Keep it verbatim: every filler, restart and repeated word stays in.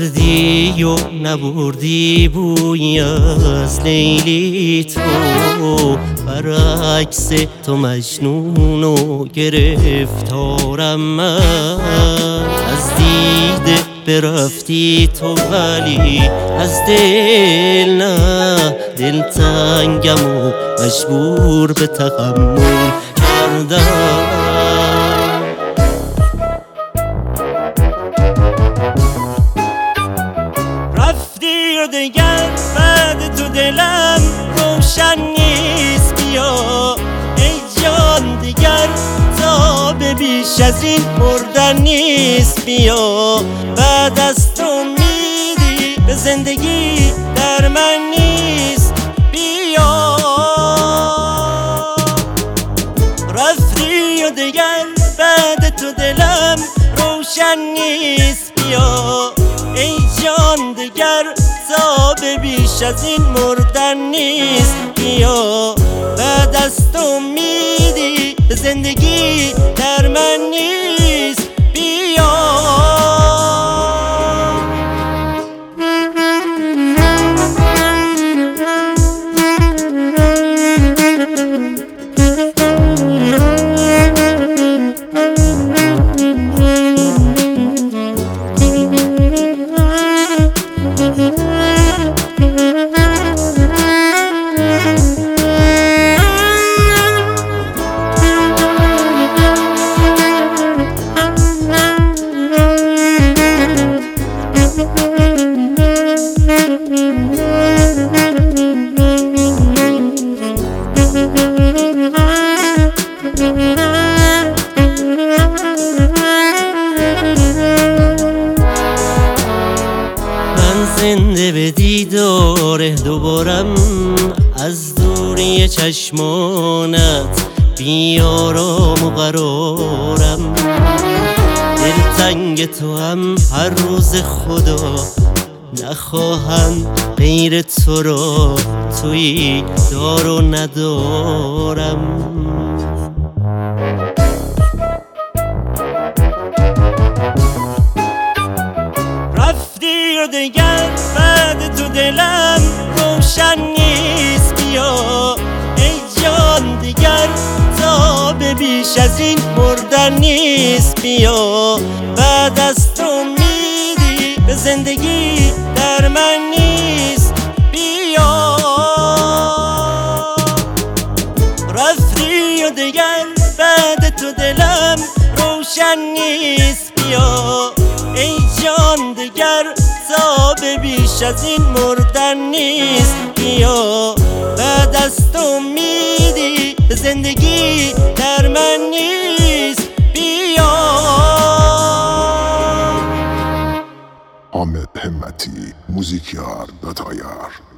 کردی و نبردی بوی از لیلی تو، برعکس تو مجنون و گرفتارم من. از دیده برفتی تو ولی از دل نه، دلتنگم و مجبور به تحمل کردم. رفتی و دیگر بعد تو دلم روشن نیست، بیا ای جان دیگر تاب بیش از این مردن نیست. بیا بعد از تو امیدی به زندگی در من نیست. بیا رفتی و دیگر بعد تو دلم روشن نیست، بیا ای جان دیگر تاب بیش از این مردن نیست. بیا بعد از تو امیدی به زندگی در من نیست. بیا زنده به دیدار دوبارم از دوری چشمانت، بیارام و قرارم. دلتنگ تو هم هر روز خدا، نخواهم غیر تو را توی دار و ندارم. رفتی و دیگر بعد تو دلم روشن نیست. بیا ای جان دیگر تاب بیش از این مردن نیست. بیا بعد از تو امیدی به زندگی در من نیست. بیا رفتی و دیگر بعد تو دلم روشن نیست. بیا ای جان دیگر تاب بیش از این مردن نیست. بیا بعد از تو امیدی به زندگی در من نیست. بیا حامد همتی، موزیکیار داتایار.